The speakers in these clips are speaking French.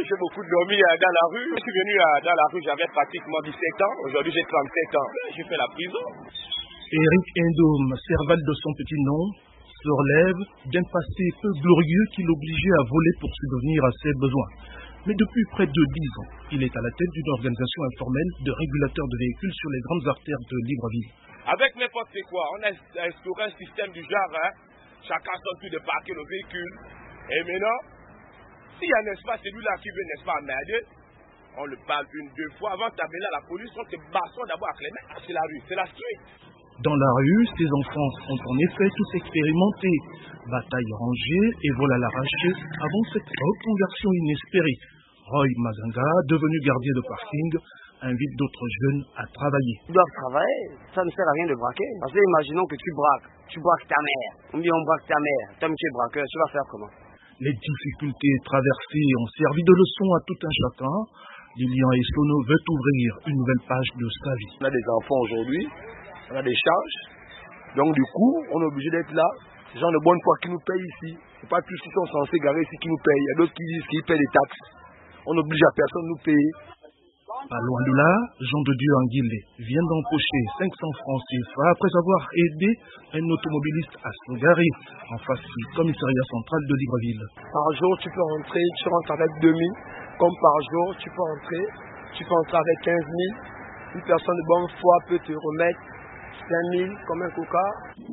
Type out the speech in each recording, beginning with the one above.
j'ai beaucoup dormi dans la rue. Je suis venu dans la rue, j'avais pratiquement 17 ans. Aujourd'hui, j'ai 37 ans. J'ai fait la prison. Eric Ndom, Serval de son petit nom, se relève d'un passé peu glorieux qui l'obligeait à voler pour subvenir à ses besoins. Mais depuis près de 10 ans, il est à la tête d'une organisation informelle de régulateurs de véhicules sur les grandes artères de Libreville. Avec n'importe quoi, on a instauré un système du genre, chacun son tour de parquer le véhicule. Et maintenant, s'il y a, n'est-ce pas, celui-là qui veut, n'est-ce pas, emmerder, on le parle une, deux fois. Avant de t'amener à la police, on te bastonne d'abord avec les mains. C'est la rue, c'est la street. Dans la rue, ces enfants ont en effet tous expérimenté. Bataille rangée et vol à l'arraché avant cette reconversion inespérée. Roy Maganga, devenu gardien de parking, invite d'autres jeunes à travailler. Ils doivent travailler, ça ne sert à rien de braquer. Parce que imaginons que tu braques ta mère. On dit on braque ta mère, toi tu es braqueur, tu vas faire comment? Les difficultés traversées ont servi de leçon à tout un chacun. Lilian Eslono veut ouvrir une nouvelle page de sa vie. On a des enfants aujourd'hui, on a des charges, donc du coup on est obligé d'être là. Ces gens de bonne foi qui nous payent ici, c'est pas tous qui sont censés garer ici qui nous payent. Il y a d'autres qui disent qu'ils paient des taxes. On n'oblige à personne de nous payer. Pas loin de là, Jean de Dieu Anguilé vient d'empocher 500 francs CFA après avoir aidé un automobiliste à se garer en face du commissariat central de Libreville. Par jour, tu peux rentrer, tu rentres avec 2000, comme par jour, tu peux entrer avec 15 000. Une personne de bonne foi peut te remettre 5 000 comme un coca.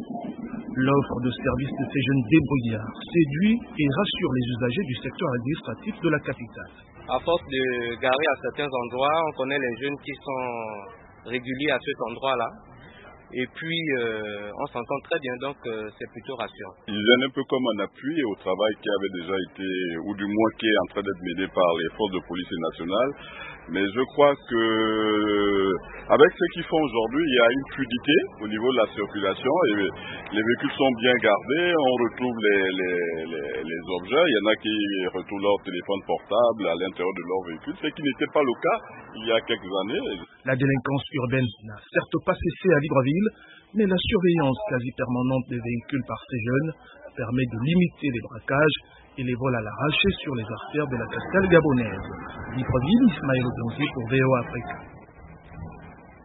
L'offre de service de ces jeunes débrouillards séduit et rassure les usagers du secteur administratif de la capitale. À force de garer à certains endroits, on connaît les jeunes qui sont réguliers à cet endroit-là. Et puis, on s'entend très bien, donc c'est plutôt rassurant. Ils viennent un peu comme un appui au travail qui avait déjà été, ou du moins qui est en train d'être mené par les forces de police nationales. Mais je crois que, avec ce qu'ils font aujourd'hui, il y a une fluidité au niveau de la circulation et les véhicules sont bien gardés, on retrouve les objets. Il y en a qui retrouvent leur téléphone portable à l'intérieur de leur véhicule, ce qui n'était pas le cas il y a quelques années. La délinquance urbaine n'a certes pas cessé à Libreville, mais la surveillance quasi permanente des véhicules par ces jeunes permet de limiter les braquages et les vols à l'arraché sur les artères de la capitale gabonaise. Libreville, Ismaël Ogonzi pour VOA Afrique.